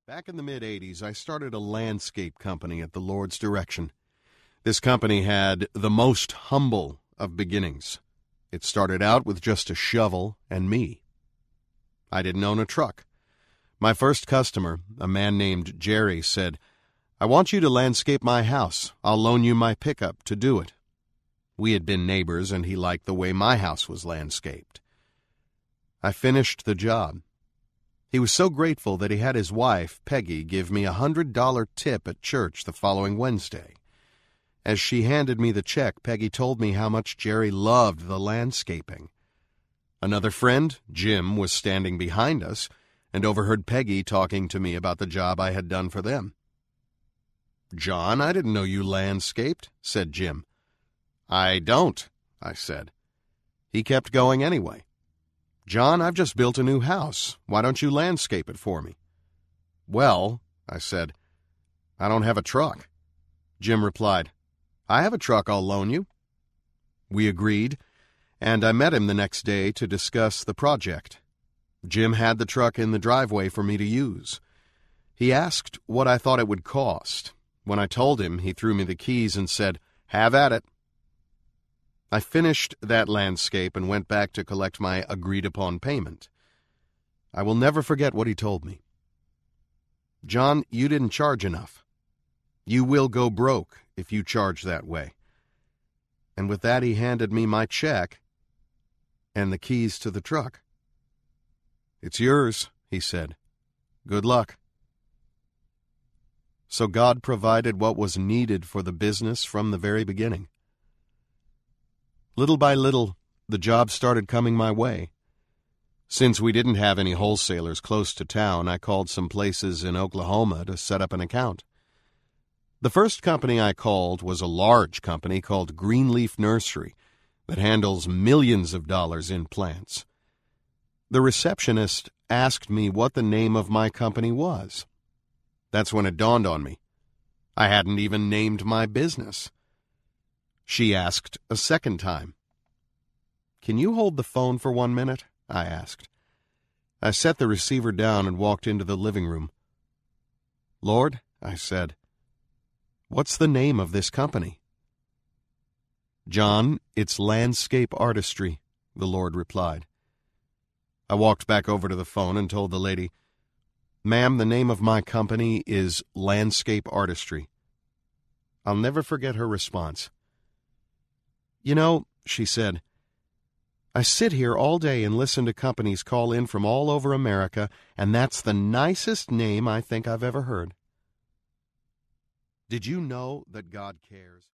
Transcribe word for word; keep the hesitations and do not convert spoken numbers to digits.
Back in the mid-eighties, I started a landscape company at the Lord's direction. This company had the most humble of beginnings. It started out with just a shovel and me. I didn't own a truck. My first customer, a man named Jerry, said, "I want you to landscape my house. I'll loan you my pickup to do it." We had been neighbors, and he liked the way my house was landscaped. I finished the job. He was so grateful that he had his wife, Peggy, give me a hundred dollar tip at church the following Wednesday. As she handed me the check, Peggy told me how much Jerry loved the landscaping. Another friend, Jim, was standing behind us and overheard Peggy talking to me about the job I had done for them. "John, I didn't know you landscaped," said Jim. "I don't," I said. He kept going anyway. "John, I've just built a new house. Why don't you landscape it for me?" "Well," I said, "I don't have a truck." Jim replied, "I have a truck I'll loan you." We agreed, and I met him the next day to discuss the project. Jim had the truck in the driveway for me to use. He asked what I thought it would cost. When I told him, he threw me the keys and said, "Have at it." I finished that landscape and went back to collect my agreed-upon payment. I will never forget what he told me. "John, you didn't charge enough. You will go broke if you charge that way." And with that he handed me my check and the keys to the truck. "It's yours," he said. "Good luck." So God provided what was needed for the business from the very beginning. Little by little, the job started coming my way. Since we didn't have any wholesalers close to town, I called some places in Oklahoma to set up an account. The first company I called was a large company called Greenleaf Nursery that handles millions of dollars in plants. The receptionist asked me what the name of my company was. That's when it dawned on me. I hadn't even named my business. She asked a second time. "Can you hold the phone for one minute?" I asked. I set the receiver down and walked into the living room. "Lord," I said, "what's the name of this company?" "John, it's Landscape Artistry," the Lord replied. I walked back over to the phone and told the lady, "Ma'am, the name of my company is Landscape Artistry." I'll never forget her response. "You know," she said, "I sit here all day and listen to companies call in from all over America, and that's the nicest name I think I've ever heard." Did you know that God cares?